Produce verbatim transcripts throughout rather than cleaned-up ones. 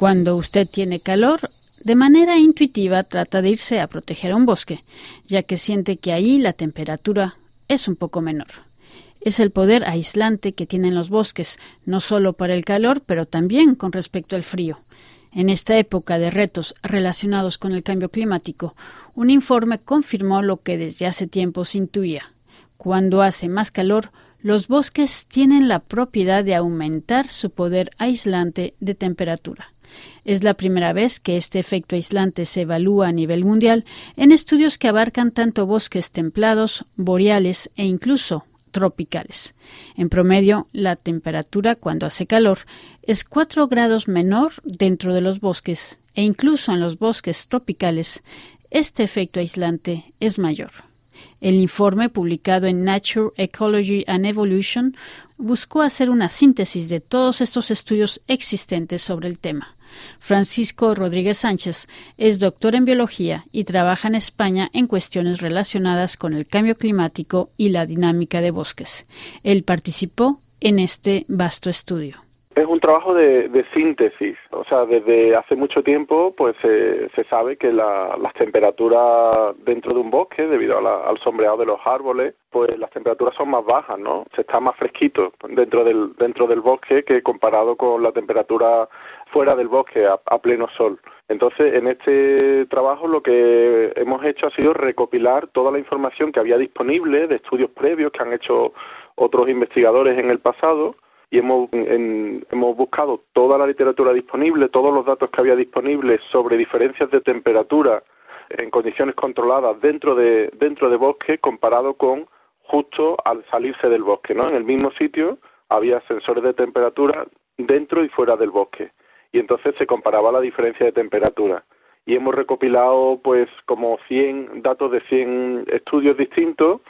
Cuando usted tiene calor, de manera intuitiva trata de irse a proteger a un bosque, ya que siente que ahí la temperatura es un poco menor. Es el poder aislante que tienen los bosques, no solo para el calor, pero también con respecto al frío. En esta época de retos relacionados con el cambio climático, un informe confirmó lo que desde hace tiempo se intuía. Cuando hace más calor, los bosques tienen la propiedad de aumentar su poder aislante de temperatura. Es la primera vez que este efecto aislante se evalúa a nivel mundial en estudios que abarcan tanto bosques templados, boreales e incluso tropicales. En promedio, la temperatura cuando hace calor es cuatro grados menor dentro de los bosques e incluso en los bosques tropicales, este efecto aislante es mayor. El informe publicado en Nature, Ecology and Evolution buscó hacer una síntesis de todos estos estudios existentes sobre el tema. Francisco Rodríguez Sánchez es doctor en biología y trabaja en España en cuestiones relacionadas con el cambio climático y la dinámica de bosques. Él participó en este vasto estudio. Es un trabajo de, de síntesis, o sea, desde hace mucho tiempo pues eh, se sabe que la, las temperaturas dentro de un bosque, debido a la, al sombreado de los árboles, pues las temperaturas son más bajas, ¿no? Se está más fresquito dentro del dentro del bosque que comparado con la temperatura fuera del bosque a, a pleno sol. Entonces, en este trabajo lo que hemos hecho ha sido recopilar toda la información que había disponible de estudios previos que han hecho otros investigadores en el pasado. Y hemos, en, hemos buscado toda la literatura disponible, todos los datos que había disponibles sobre diferencias de temperatura en condiciones controladas dentro de dentro de bosque comparado con justo al salirse del bosque, ¿no? En el mismo sitio había sensores de temperatura dentro y fuera del bosque y entonces se comparaba la diferencia de temperatura. Y hemos recopilado pues como cien datos de cien estudios distintos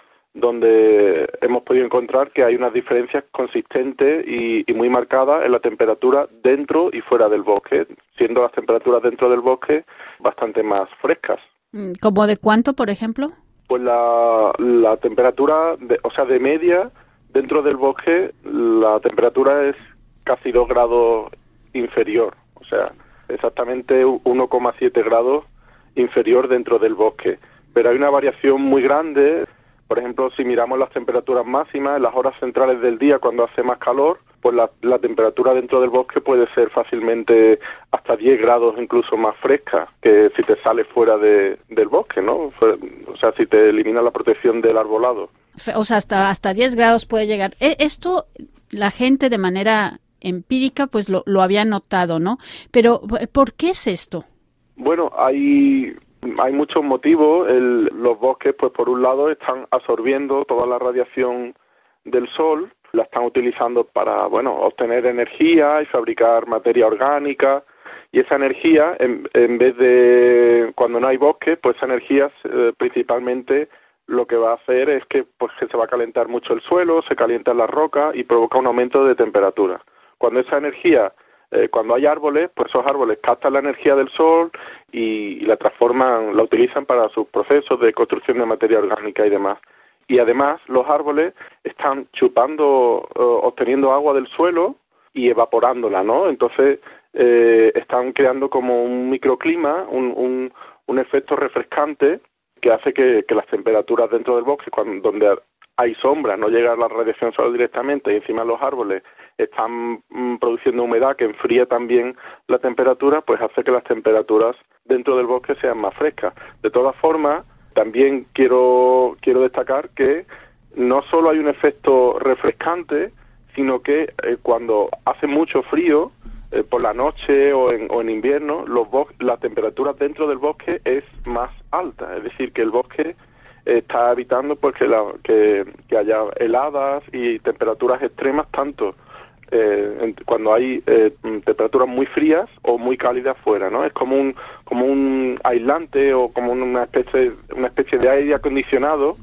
donde hemos podido encontrar que hay unas diferencias consistentes y, y muy marcadas en la temperatura dentro y fuera del bosque, siendo las temperaturas dentro del bosque bastante más frescas. ¿Como de cuánto, por ejemplo? Pues la, la temperatura, de, o sea, de media, dentro del bosque, la temperatura es casi dos grados inferior, o sea, exactamente uno coma siete grados inferior dentro del bosque. Pero hay una variación muy grande. Por ejemplo, si miramos las temperaturas máximas en las horas centrales del día cuando hace más calor, pues la, la temperatura dentro del bosque puede ser fácilmente hasta diez grados incluso más fresca que si te sales fuera de, del bosque, ¿no? O sea, si te elimina la protección del arbolado. O sea, hasta, hasta diez grados puede llegar. Esto la gente de manera empírica pues lo, lo había notado, ¿no? Pero, ¿por qué es esto? Bueno, hay... Hay muchos motivos. El, los bosques, pues por un lado, están absorbiendo toda la radiación del sol, la están utilizando para, bueno, obtener energía y fabricar materia orgánica, y esa energía, en, en vez de, cuando no hay bosques, pues esa energía eh, principalmente lo que va a hacer es que, pues, que se va a calentar mucho el suelo, se calientan las rocas y provoca un aumento de temperatura. Cuando esa energía Eh, cuando hay árboles, pues esos árboles captan la energía del sol y, y la transforman, la utilizan para sus procesos de construcción de materia orgánica y demás. Y además los árboles están chupando, uh, obteniendo agua del suelo y evaporándola, ¿no? Entonces eh, están creando como un microclima, un, un, un efecto refrescante que hace que, que las temperaturas dentro del bosque, cuando, donde hay sombra, no llega la radiación solar directamente y encima los árboles están mm, produciendo humedad que enfría también la temperatura, pues hace que las temperaturas dentro del bosque sean más frescas. De todas formas, también quiero quiero destacar que no solo hay un efecto refrescante, sino que eh, cuando hace mucho frío, eh, por la noche o en, o en invierno, los bos- la temperatura dentro del bosque es más alta, es decir, que el bosque está evitando pues que, la, que, que haya heladas y temperaturas extremas tanto eh, en, cuando hay eh, temperaturas muy frías o muy cálidas fuera, ¿no? Es como un como un aislante o como una especie una especie de aire acondicionado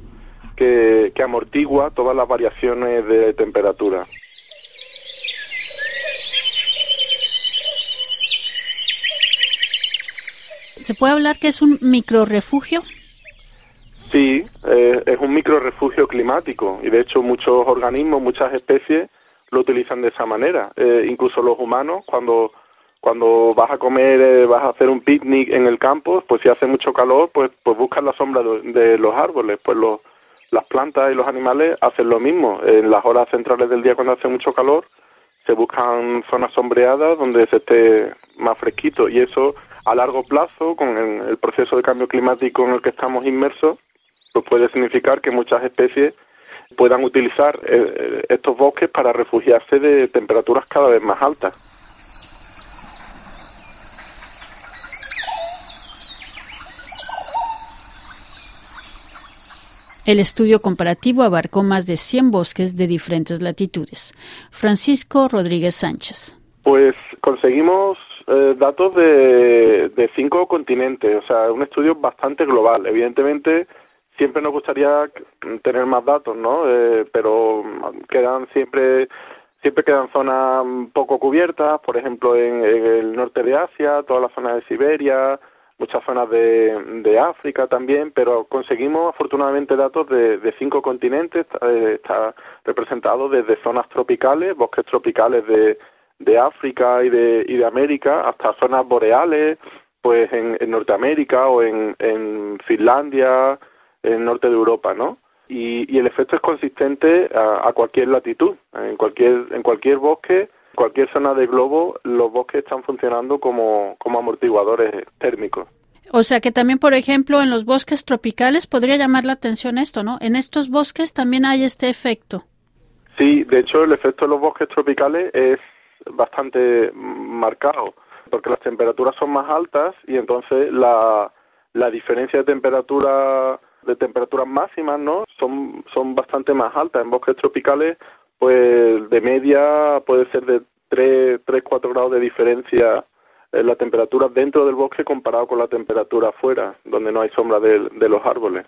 que, que amortigua todas las variaciones de temperatura. ¿Se puede hablar que es un microrrefugio? Sí, eh, es un microrrefugio climático y de hecho muchos organismos, muchas especies lo utilizan de esa manera. Eh, incluso los humanos, cuando Cuando vas a comer, eh, vas a hacer un picnic en el campo, pues si hace mucho calor, pues pues buscas la sombra de, de los árboles. Pues los, las plantas y los animales hacen lo mismo. En las horas centrales del día, cuando hace mucho calor, se buscan zonas sombreadas donde se esté más fresquito. Y eso, a largo plazo, con el, el proceso de cambio climático en el que estamos inmersos, pues puede significar que muchas especies puedan utilizar eh, estos bosques para refugiarse de temperaturas cada vez más altas. El estudio comparativo abarcó más de cien bosques de diferentes latitudes. Francisco Rodríguez Sánchez. Pues conseguimos eh, datos de, de cinco continentes, o sea, un estudio bastante global. Evidentemente, siempre nos gustaría tener más datos, ¿no? Eh, pero quedan siempre siempre quedan zonas poco cubiertas, por ejemplo, en, en el norte de Asia, toda la zona de Siberia, muchas zonas de, de África también, pero conseguimos afortunadamente datos de, de cinco continentes. Eh, está representado desde zonas tropicales, bosques tropicales de, de África y de, y de América, hasta zonas boreales, pues en, en Norteamérica o en, en Finlandia, en el norte de Europa, ¿no? Y, y el efecto es consistente a, a cualquier latitud, en cualquier, en cualquier bosque, cualquier zona del globo, los bosques están funcionando como, como amortiguadores térmicos. O sea que también, por ejemplo, en los bosques tropicales podría llamar la atención esto, ¿no? En estos bosques también hay este efecto. Sí, de hecho el efecto de los bosques tropicales es bastante marcado, porque las temperaturas son más altas y entonces la, la diferencia de temperatura de temperaturas máximas, ¿no? Son, son bastante más altas. En bosques tropicales, pues de media puede ser de tres, cuatro grados de diferencia en la temperatura dentro del bosque comparado con la temperatura afuera, donde no hay sombra de, de los árboles.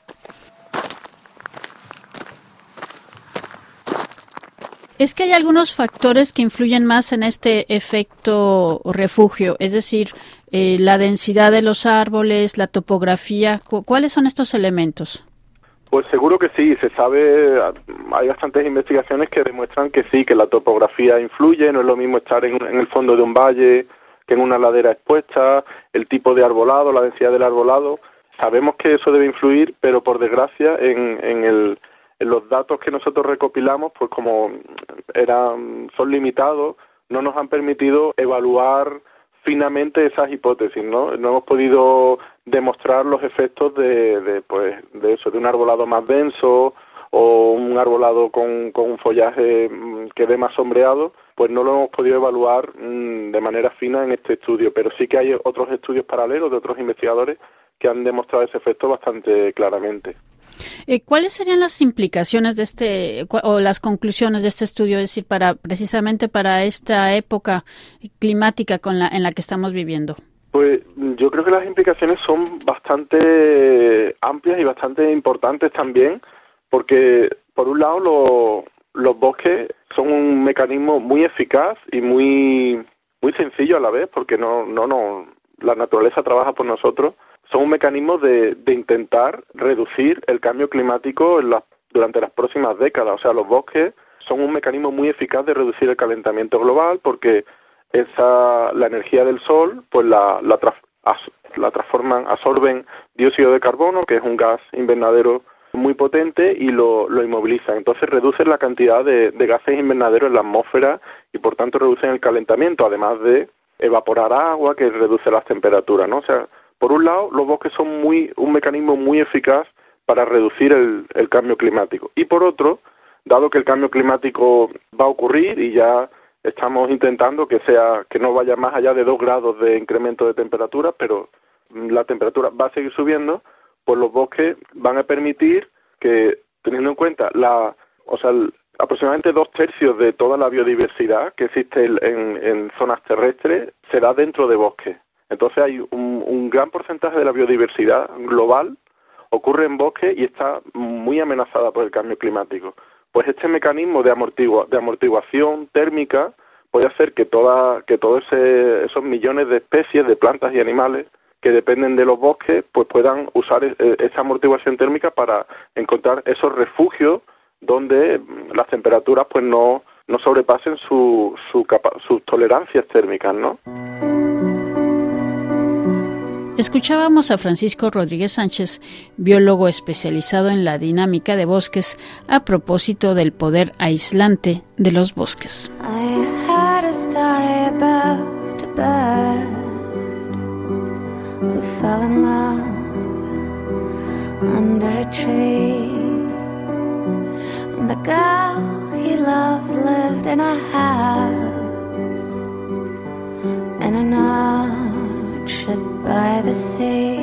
Es que hay algunos factores que influyen más en este efecto refugio, es decir, eh, la densidad de los árboles, la topografía. ¿Cuáles son estos elementos? Pues seguro que sí, se sabe, hay bastantes investigaciones que demuestran que sí, que la topografía influye, no es lo mismo estar en, en el fondo de un valle que en una ladera expuesta, el tipo de arbolado, la densidad del arbolado. Sabemos que eso debe influir, pero por desgracia en, en el en los datos que nosotros recopilamos, pues como eran son limitados, no nos han permitido evaluar finamente esas hipótesis, ¿no? No hemos podido demostrar los efectos de, de pues de eso, de un arbolado más denso o un arbolado con, con un follaje que dé más sombreado, pues no lo hemos podido evaluar mmm, de manera fina en este estudio, pero sí que hay otros estudios paralelos de otros investigadores que han demostrado ese efecto bastante claramente. Eh, ¿Cuáles serían las implicaciones de este o las conclusiones de este estudio, es decir, para precisamente para esta época climática con la en la que estamos viviendo? Pues yo creo que las implicaciones son bastante amplias y bastante importantes también, porque por un lado lo, los bosques son un mecanismo muy eficaz y muy muy sencillo a la vez, porque no no no la naturaleza trabaja por nosotros. Son un mecanismo de, de intentar reducir el cambio climático en la, durante las próximas décadas. O sea, los bosques son un mecanismo muy eficaz de reducir el calentamiento global porque esa la energía del sol pues la, la, tra, as, la transforman, absorben dióxido de carbono, que es un gas invernadero muy potente, y lo, lo inmovilizan. Entonces reducen la cantidad de, de gases invernaderos en la atmósfera y por tanto reducen el calentamiento, además de evaporar agua que reduce las temperaturas, ¿no? O sea, por un lado, los bosques son muy un mecanismo muy eficaz para reducir el, el cambio climático. Y por otro, dado que el cambio climático va a ocurrir y ya estamos intentando que sea que no vaya más allá de dos grados de incremento de temperatura, pero la temperatura va a seguir subiendo, pues los bosques van a permitir que, teniendo en cuenta la, o sea, el, aproximadamente dos tercios de toda la biodiversidad que existe en, en zonas terrestres se da dentro de bosques. Entonces hay un, un gran porcentaje de la biodiversidad global ocurre en bosques y está muy amenazada por el cambio climático. Pues este mecanismo de, amortigua, de amortiguación térmica puede hacer que toda, que todos ese, esos millones de especies de plantas y animales que dependen de los bosques pues puedan usar esa amortiguación térmica para encontrar esos refugios donde las temperaturas pues no, no sobrepasen su, su capa, sus tolerancias térmicas, ¿no? Escuchábamos a Francisco Rodríguez Sánchez, biólogo especializado en la dinámica de bosques, a propósito del poder aislante de los bosques. I had a story about a bird who fell in love under a tree. And the girl he loved lived in a house in an orchard by the sea.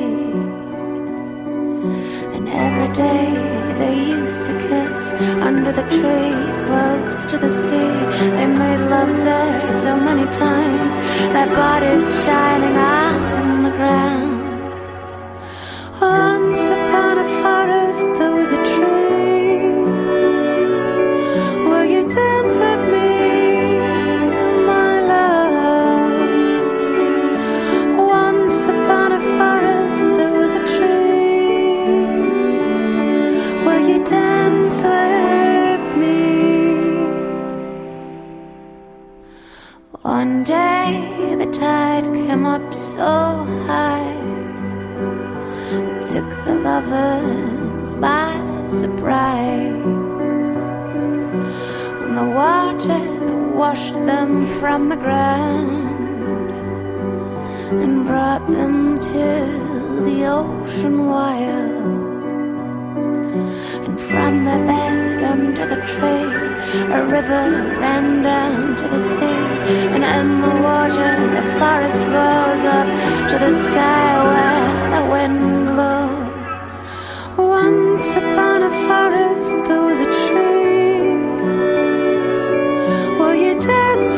And every day they used to kiss under the tree close to the sea. They made love there so many times, their bodies shining on the ground. Once upon a forest there was a tree. Will you dance with me, my love? Once upon a forest there was a tree. Will you dance with me? One day the tide came up so high, it took the lovers by surprise, and the water washed them from the ground and brought them to the ocean wild. And from their bed under the tree, a river ran down to the sea, and in the water the forest rose up to the sky where the wind blows. Once upon a forest there was a tree. Will you dance